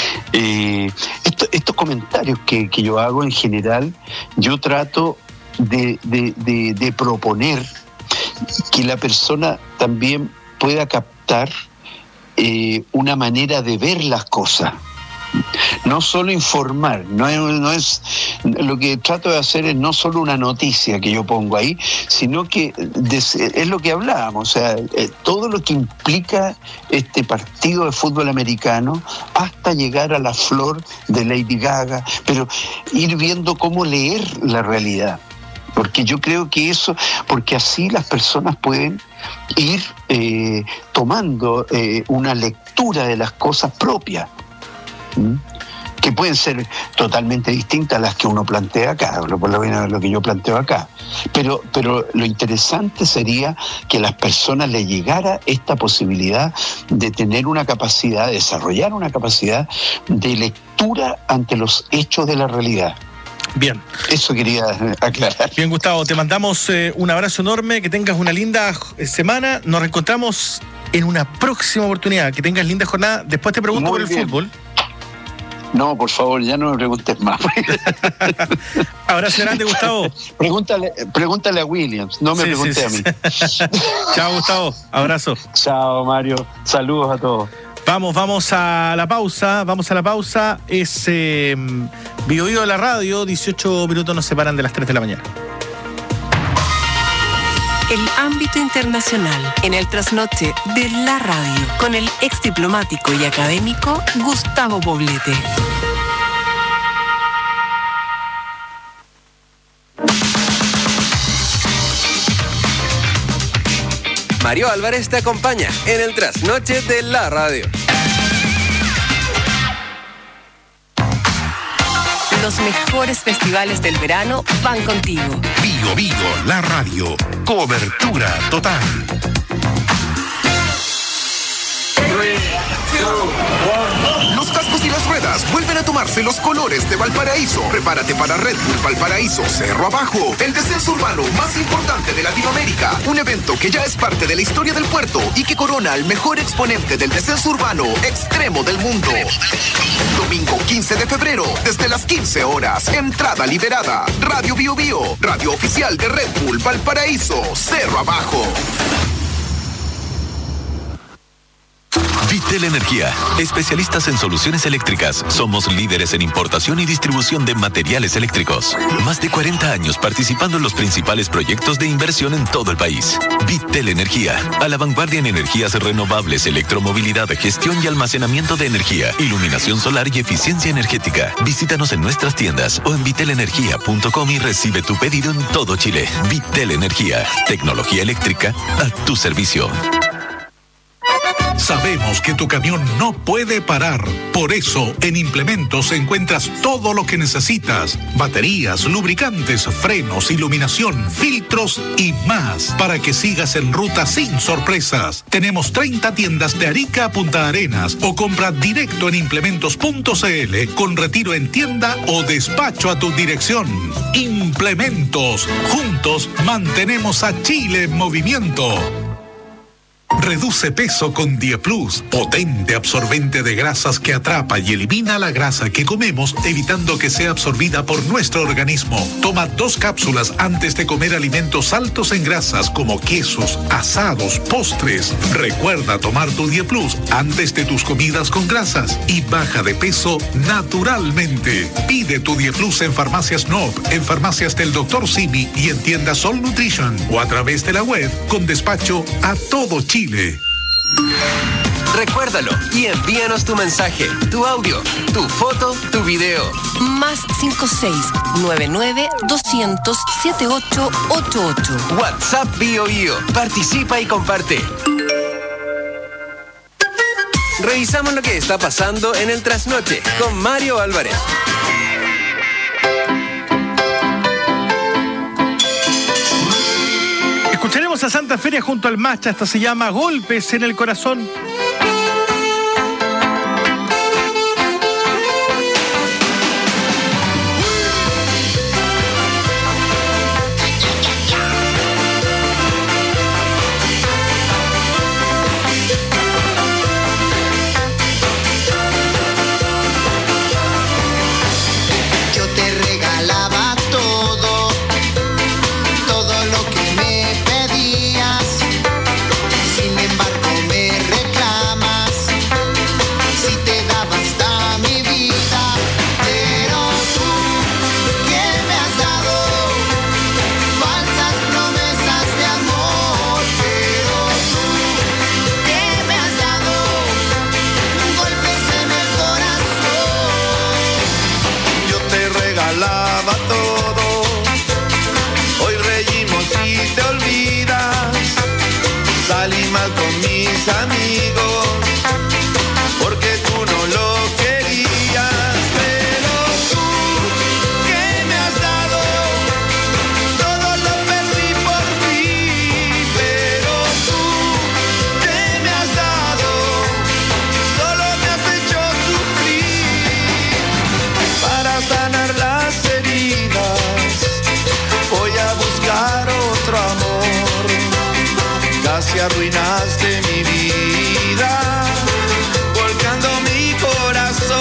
Estos comentarios que yo hago en general, yo trato de proponer que la persona también pueda captar una manera de ver las cosas. No solo informar, no es lo que trato de hacer es no solo una noticia que yo pongo ahí, sino que es lo que hablábamos, o sea, todo lo que implica este partido de fútbol americano hasta llegar a la flor de Lady Gaga, pero ir viendo cómo leer la realidad, porque yo creo que eso, porque así las personas pueden ir tomando una lectura de las cosas propias, que pueden ser totalmente distintas a las que uno plantea acá, por lo menos lo que yo planteo acá. Pero lo interesante sería que a las personas les llegara esta posibilidad de tener una capacidad, de desarrollar una capacidad de lectura ante los hechos de la realidad. Bien. Eso quería aclarar. Bien, Gustavo, te mandamos un abrazo enorme, que tengas una linda semana. Nos reencontramos en una próxima oportunidad. Que tengas linda jornada. Después te pregunto por el fútbol. No, por favor, ya no me preguntes más. Abrazo grande, Gustavo. Pregúntale a Williams, no me pregunte a mí. Chao, Gustavo. Abrazo. Chao, Mario. Saludos a todos. Vamos a la pausa. Es Bio Bio de la radio. 18 minutos nos separan de las 3 de la mañana. El ámbito internacional en el trasnoche de la radio con el ex diplomático y académico Gustavo Poblete. Mario Álvarez te acompaña en el trasnoche de la radio. Los mejores festivales del verano van contigo. Bio Bio, la radio. Cobertura total. 3, 2, 1. Los cascos y las ruedas vuelven a tomarse los colores de Valparaíso. Prepárate para Red Bull Valparaíso Cerro Abajo, el descenso urbano más importante de Latinoamérica. Un evento que ya es parte de la historia del puerto y que corona al mejor exponente del descenso urbano extremo del mundo. Domingo 15 de febrero, desde las 15 horas. Entrada liberada. Radio Bio Bio, radio oficial de Red Bull Valparaíso Cerro Abajo. Vitel Energía, especialistas en soluciones eléctricas. Somos líderes en importación y distribución de materiales eléctricos. Más de 40 años participando en los principales proyectos de inversión en todo el país. Vitel Energía, a la vanguardia en energías renovables, electromovilidad, gestión y almacenamiento de energía, iluminación solar y eficiencia energética. Visítanos en nuestras tiendas o en vitelenergia.com y recibe tu pedido en todo Chile. Vitel Energía, tecnología eléctrica a tu servicio. Sabemos que tu camión no puede parar. Por eso, en Implementos encuentras todo lo que necesitas. Baterías, lubricantes, frenos, iluminación, filtros y más. Para que sigas en ruta sin sorpresas. Tenemos 30 tiendas de Arica a Punta Arenas. O compra directo en implementos.cl con retiro en tienda o despacho a tu dirección. Implementos. Juntos mantenemos a Chile en movimiento. Reduce peso con Dieplus, potente absorbente de grasas que atrapa y elimina la grasa que comemos, evitando que sea absorbida por nuestro organismo. Toma 2 cápsulas antes de comer alimentos altos en grasas como quesos, asados, postres. Recuerda tomar tu Dieplus antes de tus comidas con grasas y baja de peso naturalmente. Pide tu Dieplus en Farmacias Nob, en Farmacias del Dr. Simi y en tiendas Sol Nutrition o a través de la web con despacho a todo Chile. Recuérdalo y envíanos tu mensaje, tu audio, tu foto, tu video. Más 56-99-200-7888. WhatsApp Bio Bio. Participa y comparte. revisamos lo que está pasando en el trasnoche con Mario Álvarez. Escucharemos a Santa Feria junto al Macha. Esta se llama Golpes en el Corazón. Arruinaste mi vida, volcando mi corazón.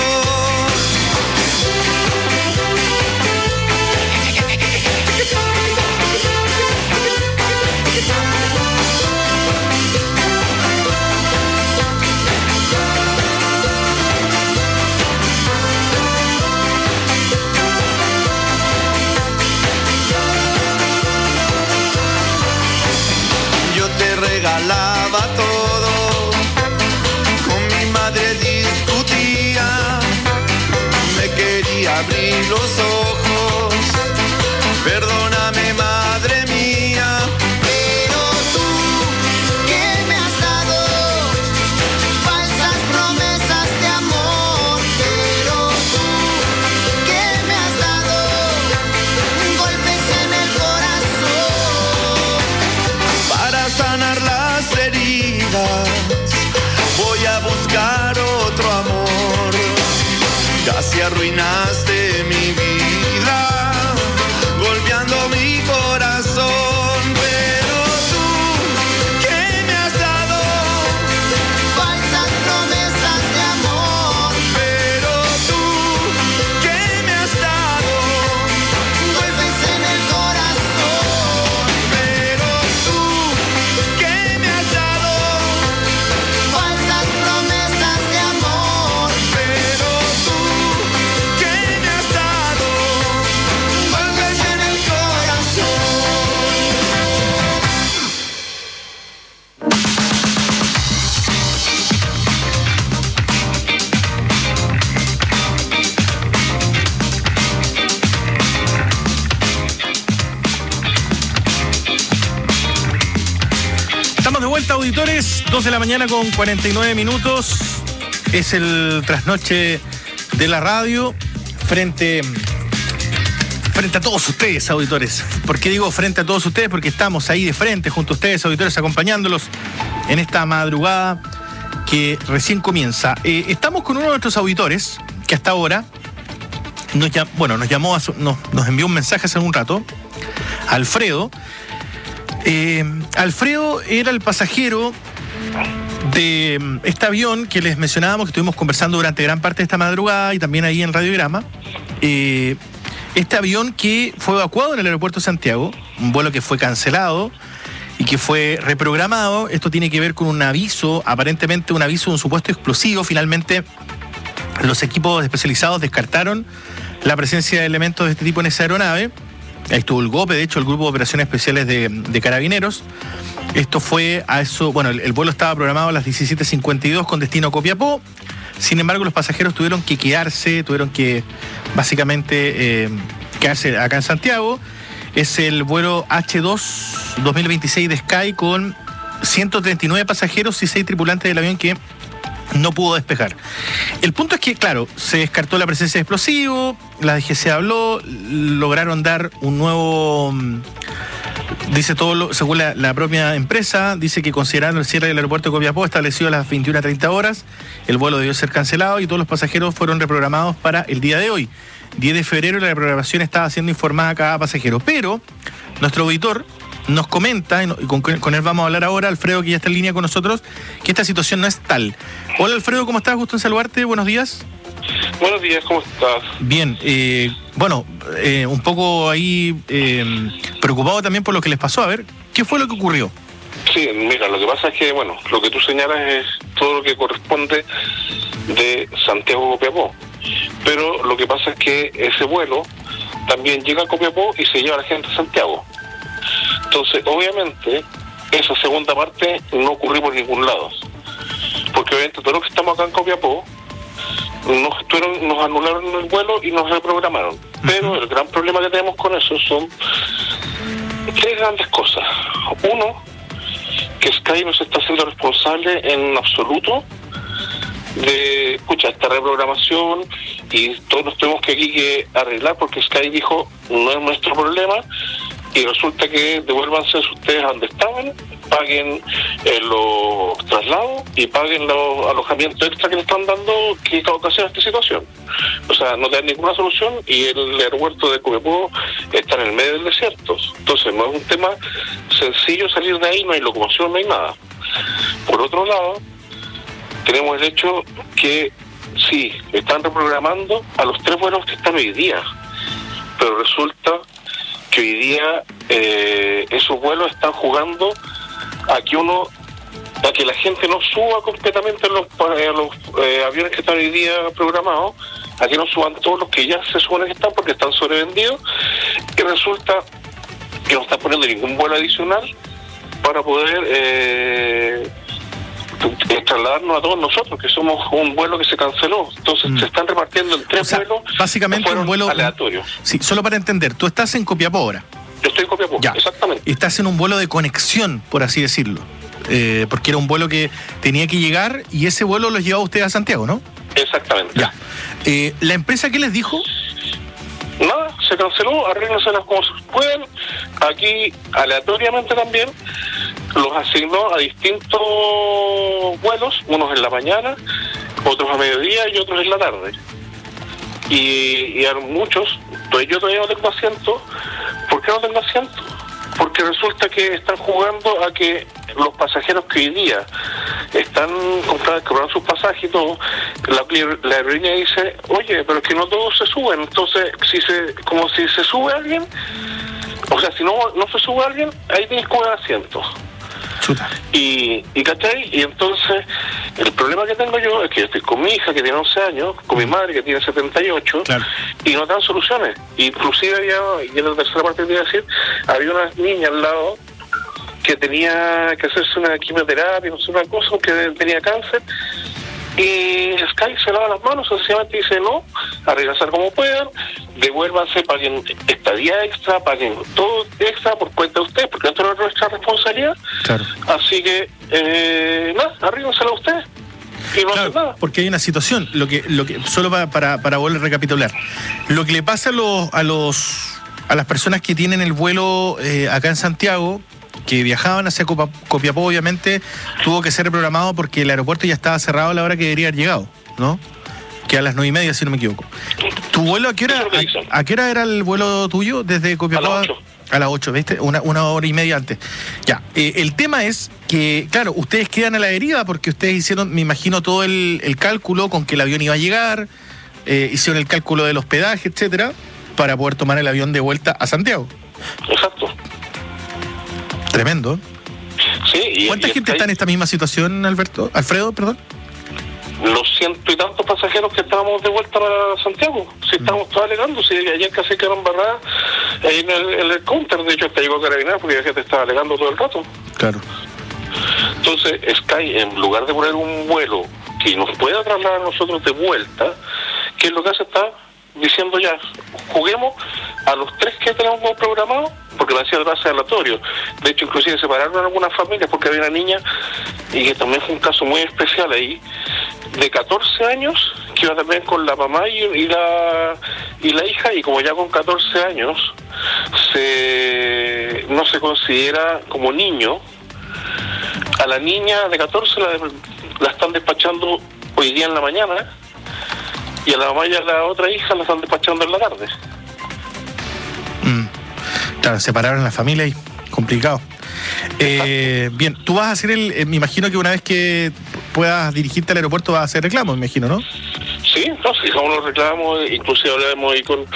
Yo te regalaba todo, con mi madre discutía, me quería abrir los ojos, perdóname madre mía. Pero tú, ¿qué me has dado? Falsas promesas de amor. Pero tú, ¿qué me has dado? Golpes en el corazón. Para sanar las heridas voy a buscar otro amor. Casi arruinaste mi vida, golpeando mi corazón. Pero tú, ¿qué me has dado? Falsas promesas de amor. Pero tú, ¿qué me has dado? Golpes en el corazón. Pero tú, ¿qué me has dado? Falsas promesas de amor. Pero tú, ¿qué me has dado? Golpes en el corazón. Estamos de vuelta, auditores, 2 de la mañana con 49 minutos. Es el trasnoche de la radio frente a todos ustedes, auditores. ¿Por qué digo frente a todos ustedes? Porque estamos ahí de frente junto a ustedes, auditores, acompañándolos en esta madrugada que recién comienza. Estamos con uno de nuestros auditores que hasta ahora nos envió un mensaje hace un rato, Alfredo. Alfredo era el pasajero de este avión que les mencionábamos, que estuvimos conversando durante gran parte de esta madrugada y también ahí en Radiograma. Este avión que fue evacuado en el aeropuerto de Santiago, un vuelo que fue cancelado y que fue reprogramado. Esto tiene que ver con un aviso, aparentemente un aviso de un supuesto explosivo. Finalmente, los equipos especializados descartaron la presencia de elementos de este tipo en esa aeronave. Ahí estuvo el GOPE, de hecho, el Grupo de Operaciones Especiales de Carabineros. Esto fue a eso, bueno, el vuelo estaba programado a las 17:52 con destino a Copiapó. Sin embargo, los pasajeros tuvieron que básicamente quedarse acá en Santiago. Es el vuelo H2 2026 de Sky con 139 pasajeros y 6 tripulantes del avión que no pudo despejar. El punto es que, claro, se descartó la presencia de explosivos, la DGC habló, lograron dar un nuevo... Dice todo, según la propia empresa, dice que considerando el cierre del aeropuerto de Copiapó establecido a las 21:30 horas, el vuelo debió ser cancelado y todos los pasajeros fueron reprogramados para el día de hoy. 10 de febrero la reprogramación estaba siendo informada a cada pasajero. Pero nuestro auditor nos comenta, y con él vamos a hablar ahora, Alfredo, que ya está en línea con nosotros, que esta situación no es tal. Hola Alfredo, ¿cómo estás? Gusto en saludarte, buenos días. Buenos días, ¿cómo estás? Bien, un poco ahí preocupado también por lo que les pasó. A ver, ¿qué fue lo que ocurrió? Sí, mira, lo que pasa es que, lo que tú señalas es todo lo que corresponde de Santiago a Copiapó. Pero lo que pasa es que ese vuelo también llega a Copiapó y se lleva a la gente a Santiago. Entonces, obviamente, esa segunda parte no ocurrió por ningún lado. Porque obviamente todos los que estamos acá en Copiapó nos anularon el vuelo y nos reprogramaron. Pero el gran problema que tenemos con eso son tres grandes cosas. Uno, que Sky no se está haciendo responsable en absoluto de esta reprogramación, y todos nos tenemos que arreglar porque Sky dijo no es nuestro problema, y resulta que devuélvanse ustedes a donde estaban, paguen los traslados y paguen los alojamientos extra que le están dando, que ocasiona esta situación. O sea, no tienen ninguna solución y el aeropuerto de Copiapó está en el medio del desierto. Entonces no es un tema sencillo salir de ahí, no hay locomoción, no hay nada. Por otro lado, tenemos el hecho que sí, están reprogramando a los 3 vuelos que están hoy día, pero resulta que hoy día esos vuelos están jugando a que la gente no suba completamente los aviones que están hoy día programados, a que no suban todos los que ya se supone que están porque están sobrevendidos, y resulta que no están poniendo ningún vuelo adicional para poder trasladarnos a todos nosotros, que somos un vuelo que se canceló. Entonces se están repartiendo en 3 vuelos. Básicamente un vuelo aleatorio. Sí, solo para entender, tú estás en Copiapó ahora. Yo estoy en Copiapó, ya. Exactamente. Estás en un vuelo de conexión, por así decirlo, porque era un vuelo que tenía que llegar y ese vuelo los llevaba usted a Santiago, ¿no? Exactamente. Ya. ¿La empresa qué les dijo? Nada, se canceló, arréglenselas como se pueden. Aquí, aleatoriamente también, los asignó a distintos vuelos, unos en la mañana, otros a mediodía y otros en la tarde. Y a muchos, pues yo todavía no tengo asiento. ¿Por qué no tengo asiento? Porque resulta que están jugando a que los pasajeros que hoy día están comprando sus pasajes y todo, la aerolínea dice, oye, pero es que no todos se suben. Entonces, si se sube alguien, o sea, si no se sube alguien, ahí tienes que jugar asientos. Y ¿cachai? Y entonces el problema que tengo yo es que yo estoy con mi hija que tiene 11 años, con mi madre que tiene 78, claro, y no dan soluciones. Inclusive y en la tercera parte te iba a decir, había una niña al lado que tenía que hacerse una quimioterapia, no sé, una cosa, que tenía cáncer, y Sky se lava las manos, sencillamente dice no, a regresar como puedan, devuélvanse, paguen estadía extra, paguen todo extra por cuenta de ustedes, porque esto no es nuestra responsabilidad. Claro. Así que nada, arríguensela a ustedes y no hacen nada. Porque hay una situación, lo que solo para volver a recapitular, lo que le pasa a las personas que tienen el vuelo acá en Santiago, que viajaban hacia Copiapó, obviamente tuvo que ser reprogramado porque el aeropuerto ya estaba cerrado a la hora que debería haber llegado, ¿no? Que a las 9:30, si no me equivoco. ¿Tu vuelo a qué hora era el vuelo tuyo desde Copiapó? A las 8. A las 8, ¿viste? Una hora y media antes. Ya, el tema es que, claro, ustedes quedan a la deriva porque ustedes hicieron, me imagino, todo el cálculo con que el avión iba a llegar, hicieron el cálculo del hospedaje, etcétera, para poder tomar el avión de vuelta a Santiago. Exacto. Tremendo. Sí, ¿Cuánta gente está en esta misma situación, Alfredo, perdón? Los 100 y tantos pasajeros que estábamos de vuelta para Santiago. Si estábamos todos alegando, si ayer casi quedaron barradas ahí en el counter, de hecho hasta llegó Carabineros porque la gente estaba alegando todo el rato. Claro. Entonces Sky, en lugar de poner un vuelo que nos pueda trasladar a nosotros de vuelta, ¿qué es lo que hace? Está diciendo ya, juguemos a los 3 que tenemos programados, porque la hacía base aleatorio. De hecho, inclusive separaron algunas familias porque había una niña, y que también fue un caso muy especial ahí, de 14 años, que iba también con la mamá y la hija, y como ya con 14 años no se considera como niño, a la niña de 14 la están despachando hoy día en la mañana, y a la mamá y a la otra hija la están despachando en la tarde. Claro, separaron la familia y complicado. Bien, tú vas a hacer me imagino que una vez que puedas dirigirte al aeropuerto vas a hacer reclamos, me imagino, ¿no? Sí, fijamos los reclamos, inclusive hablamos ahí con,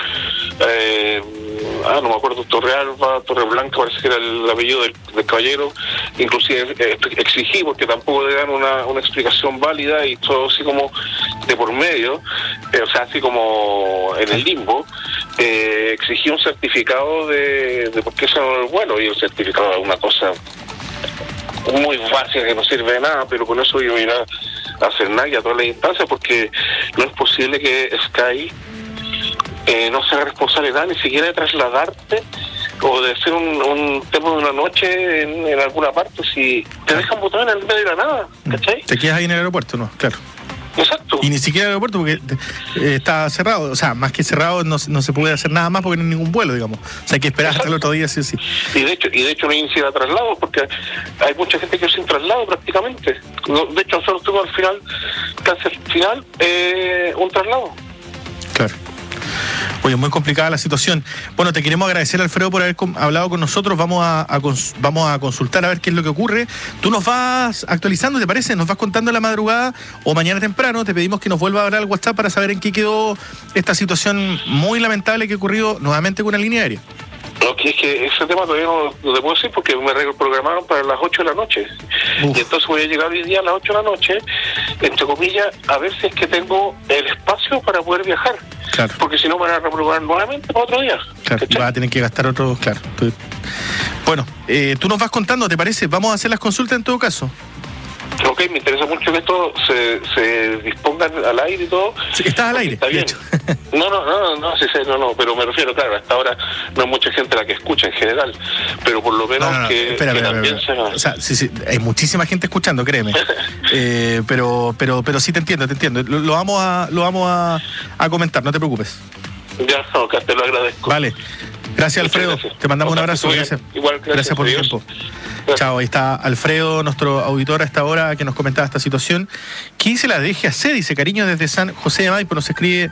no me acuerdo, Torreblanca, parece que era el apellido del caballero, inclusive exigí, porque tampoco le dan una explicación válida y todo así como de por medio, o sea, así como en el limbo, exigí un certificado de por qué se no es bueno, y el certificado es una cosa muy básica que no sirve de nada, pero con eso yo iré a hacer nada y a todas las instancias, porque no es posible que Sky no se haga responsable de nada, ni siquiera de trasladarte o de hacer un tema de una noche en alguna parte. Si te dejan botar en el medio de la nada, ¿cachai? Te quedas ahí en el aeropuerto, ¿no? Claro. Exacto. Y ni siquiera el aeropuerto porque está cerrado, o sea, más que cerrado no se puede hacer nada más porque no hay ningún vuelo, digamos. O sea, hay que esperar hasta el otro día, sí o sí. Y de hecho no hay ni siquiera traslado, porque hay mucha gente que sin traslado prácticamente. De hecho, nosotros tuvimos al final, casi al final, un traslado. Claro. Oye, muy complicada la situación. Bueno, te queremos agradecer, Alfredo, por haber hablado con nosotros. Vamos a consultar a ver qué es lo que ocurre. Tú nos vas actualizando, ¿te parece? Nos vas contando en la madrugada o mañana temprano. Te pedimos que nos vuelva a hablar al WhatsApp para saber en qué quedó esta situación muy lamentable que ha ocurrido nuevamente con una línea aérea. No, que es que ese tema todavía no te puedo decir porque me reprogramaron para las 8 de la noche. Y entonces voy a llegar hoy día a las 8 de la noche, entre comillas, a ver si es que tengo el espacio para poder viajar. Claro. Porque si no me van a reprogramar nuevamente para otro día. Claro, y vas a tener que gastar otro, claro. Bueno, tú nos vas contando, ¿te parece? Vamos a hacer las consultas en todo caso. Ok, me interesa mucho que esto se disponga al aire y todo. Sí, estás al aire, está bien. No, pero me refiero, claro, hasta ahora no hay mucha gente la que escucha en general, pero por lo menos también se... O sea, sí, hay muchísima gente escuchando, créeme. pero sí te entiendo. Lo vamos a comentar, no te preocupes. Ya, que te lo agradezco. Vale. Gracias, Alfredo. Gracias. Te mandamos un abrazo. Gracias. Igual, gracias por tu tiempo. Gracias. Chao, ahí está Alfredo, nuestro auditor a esta hora, que nos comentaba esta situación. ¿Qué dice la DGAC? Dice, cariño desde San José de Maipo, nos escribe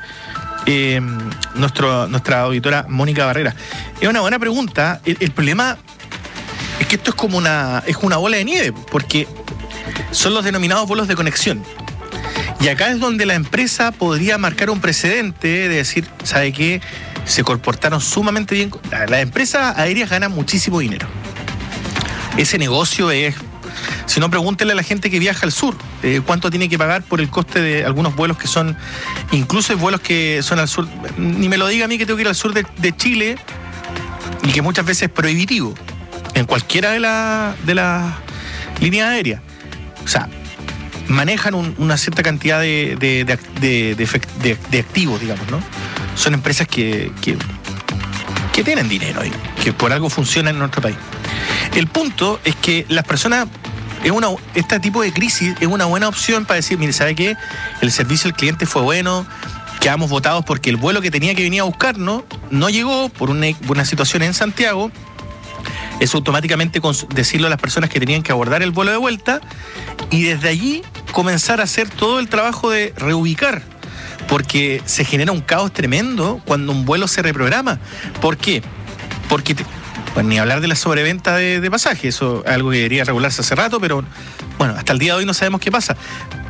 nuestra auditora Mónica Barrera. Es una buena pregunta. El problema es que esto es como una bola de nieve, porque son los denominados vuelos de conexión. Y acá es donde la empresa podría marcar un precedente de decir, ¿sabe qué? Se comportaron sumamente bien. Las empresas aéreas ganan muchísimo dinero. Ese negocio es... Si no, pregúntele a la gente que viaja al sur cuánto tiene que pagar por el coste de algunos vuelos que son... Incluso hay vuelos que son al sur... Ni me lo diga a mí que tengo que ir al sur de Chile y que muchas veces es prohibitivo en cualquiera de las líneas aéreas. O sea, manejan una cierta cantidad de activos, digamos, ¿no? Son empresas que tienen dinero y que por algo funcionan en nuestro país. El punto es que las personas, este tipo de crisis es una buena opción para decir, mire, ¿sabe qué? El servicio al cliente fue bueno, quedamos votados porque el vuelo que tenía que venir a buscarnos no llegó por una situación en Santiago. Es automáticamente decirlo a las personas que tenían que abordar el vuelo de vuelta y desde allí comenzar a hacer todo el trabajo de reubicar, porque se genera un caos tremendo cuando un vuelo se reprograma. ¿Por qué? Porque, ni hablar de la sobreventa de pasajes, eso es algo que debería regularse hace rato, pero bueno, hasta el día de hoy no sabemos qué pasa.